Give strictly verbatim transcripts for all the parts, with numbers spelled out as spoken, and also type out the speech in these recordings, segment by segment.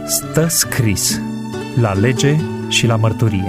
Stă scris la lege și la mărturie.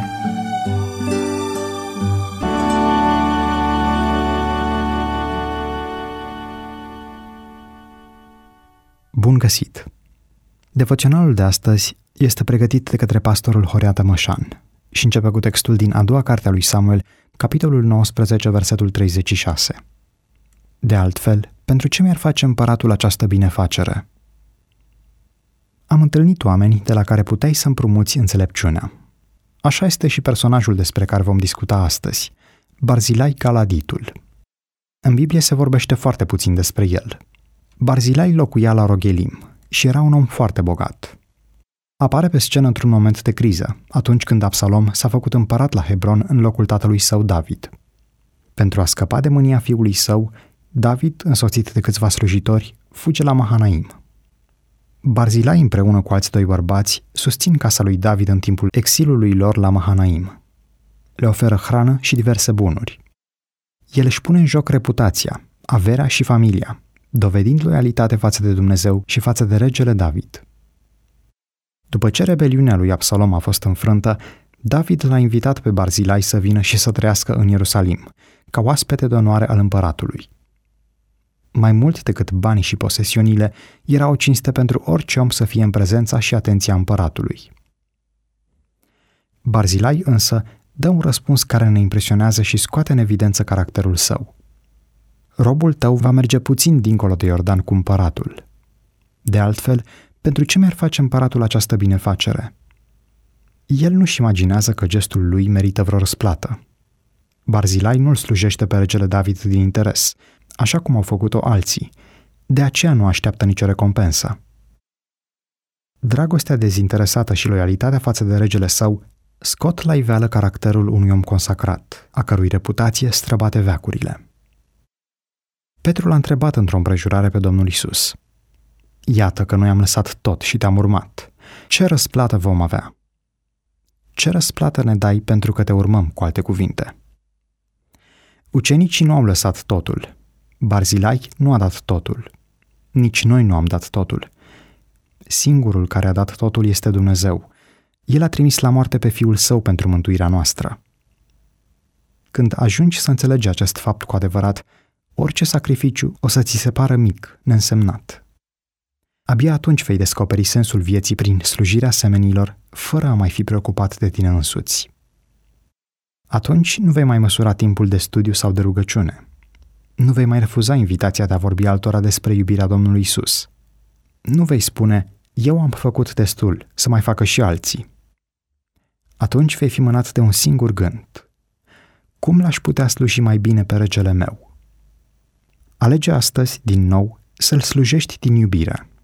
Bun găsit! Devoționalul de astăzi este pregătit de către pastorul Horea Tămășan și începe cu textul din a doua carte a lui Samuel, capitolul nouăsprezece, versetul treizeci și șase. De altfel, pentru ce mi-ar face împăratul această binefacere? Am întâlnit oameni de la care puteai să împrumuți înțelepciunea. Așa este și personajul despre care vom discuta astăzi, Barzilai Galaditul. În Biblie se vorbește foarte puțin despre el. Barzilai locuia la Rogelim și era un om foarte bogat. Apare pe scenă într-un moment de criză, atunci când Absalom s-a făcut împărat la Hebron în locul tatălui său David. Pentru a scăpa de mânia fiului său, David, însoțit de câțiva slujitori, fuge la Mahanaim. Barzilai împreună cu alți doi bărbați susțin casa lui David în timpul exilului lor la Mahanaim. Le oferă hrană și diverse bunuri. El își pune în joc reputația, averea și familia, dovedind loialitate față de Dumnezeu și față de regele David. După ce rebeliunea lui Absalom a fost înfrântă, David l-a invitat pe Barzilai să vină și să trăiască în Ierusalim, ca oaspete de onoare al împăratului. Mai mult decât banii și posesiunile, era o cinste pentru orice om să fie în prezența și atenția împăratului. Barzilai însă dă un răspuns care ne impresionează și scoate în evidență caracterul său. Robul tău va merge puțin dincolo de Iordan cu împăratul. De altfel, pentru ce mi-ar face împăratul această binefacere? El nu-și imaginează că gestul lui merită vreo răsplată. Barzilai nu-l slujește pe regele David din interes, așa cum au făcut-o alții, de aceea nu așteaptă nicio recompensă. Dragostea dezinteresată și loialitatea față de regele său scot la iveală caracterul unui om consacrat, a cărui reputație străbate veacurile. Petru l-a întrebat într-o împrejurare pe Domnul Iisus: Iată că noi am lăsat tot și te-am urmat. Ce răsplată vom avea? Ce răsplată ne dai pentru că te urmăm, cu alte cuvinte? Ucenicii nu au lăsat totul. Barzilai nu a dat totul. Nici noi nu am dat totul. Singurul care a dat totul este Dumnezeu. El a trimis la moarte pe Fiul Său pentru mântuirea noastră. Când ajungi să înțelegi acest fapt cu adevărat, orice sacrificiu o să ți se pară mic, neînsemnat. Abia atunci vei descoperi sensul vieții prin slujirea semenilor, fără a mai fi preocupat de tine însuți. Atunci nu vei mai măsura timpul de studiu sau de rugăciune. Nu vei mai refuza invitația de a vorbi altora despre iubirea Domnului Iisus. Nu vei spune: eu am făcut destul, să mai facă și alții. Atunci vei fi mânat de un singur gând: cum l-aș putea sluji mai bine pe regele meu? Alege astăzi, din nou, să-l slujești din iubire.